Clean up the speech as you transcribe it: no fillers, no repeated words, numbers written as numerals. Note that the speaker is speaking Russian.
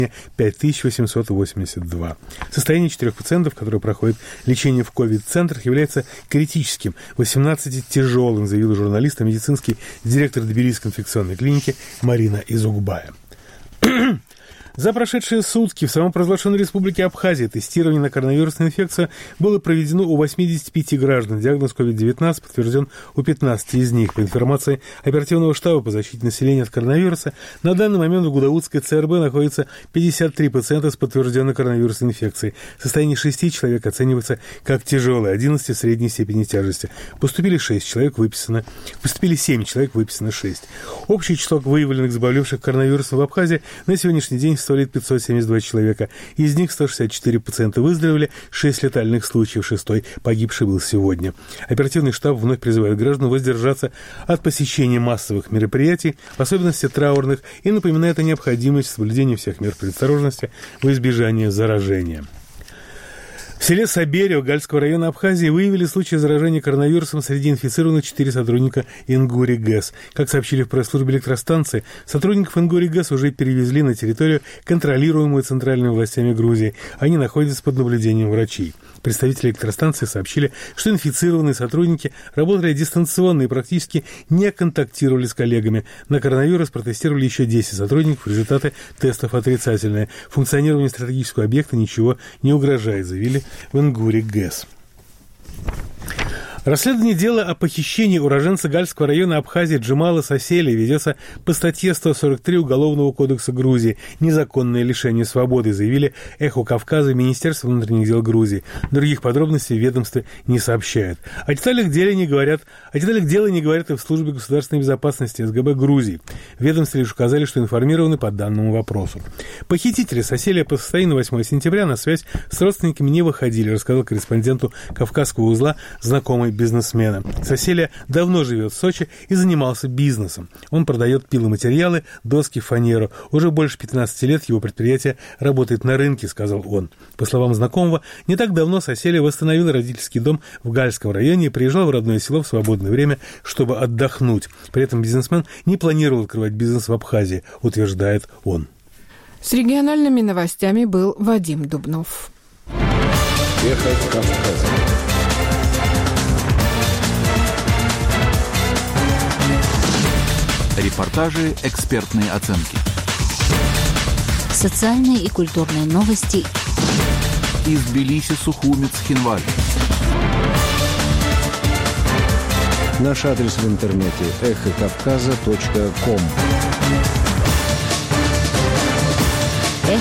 5882. Состояние 4 пациентов, которые проходят лечение в ковид-центрах, является критическим, 18 тяжелым, заявил журналист, медицинский директор Тбилисской инфекционной клиники Марина Изугбая. За прошедшие сутки в самопровозглашенной республике Абхазия тестирование на коронавирусную инфекцию было проведено у 85 граждан. Диагноз COVID-19 подтвержден у 15 из них. По информации оперативного штаба по защите населения от коронавируса, на данный момент в Гудаутской ЦРБ находится 53 пациента с подтвержденной коронавирусной инфекцией. Состояние 6 человек оценивается как тяжелое, 11 средней степени тяжести. Поступили 7 человек, выписано 6. Общее число выявленных заболевших коронавирусом в Абхазии на сегодняшний день составляет 572 человека. Из них 164 пациента выздоровели, 6 летальных случаев, 6-й погибший был сегодня. Оперативный штаб вновь призывает граждан воздержаться от посещения массовых мероприятий, в особенности траурных, и напоминает о необходимости соблюдения всех мер предосторожности во избежание заражения. В селе Саберио Гальского района Абхазии выявили случаи заражения коронавирусом среди инфицированных 4 сотрудника Ингури ГЭС. Как сообщили в пресс-службе электростанции, сотрудников Ингури ГЭС уже перевезли на территорию, контролируемую центральными властями Грузии. Они находятся под наблюдением врачей. Представители электростанции сообщили, что инфицированные сотрудники работали дистанционно и практически не контактировали с коллегами. На коронавирус протестировали еще 10 сотрудников, результаты тестов отрицательные. Функционированию стратегического объекта ничего не угрожает, заявили в Ингури ГЭС. Расследование дела о похищении уроженца Гальского района Абхазии Джемала Сасели ведется по статье 143 Уголовного кодекса Грузии «Незаконное лишение свободы», заявили «Эхо Кавказа» и Министерство внутренних дел Грузии. Других подробностей ведомства не сообщают. О деталях дела не говорят и в Службе государственной безопасности СГБ Грузии. В ведомстве лишь указали, что информированы по данному вопросу. Похитители Сасели по состоянию на 8 сентября на связь с родственниками не выходили, рассказал корреспонденту Кавказского узла знакомый бизнесмена. Сасели давно живет в Сочи и занимался бизнесом. Он продает пиломатериалы, доски, фанеру. Уже больше 15 лет его предприятие работает на рынке, сказал он. По словам знакомого, не так давно Сасели восстановил родительский дом в Гальском районе и приезжал в родное село в свободное время, чтобы отдохнуть. При этом бизнесмен не планировал открывать бизнес в Абхазии, утверждает он. С региональными новостями был Вадим Дубнов. Эхо Кавказа. Репортажи, экспертные оценки. Социальные и культурные новости. Из Тбилиси, Сухумец, Хинвали. Наш адрес в интернете – эхокавказа.ком.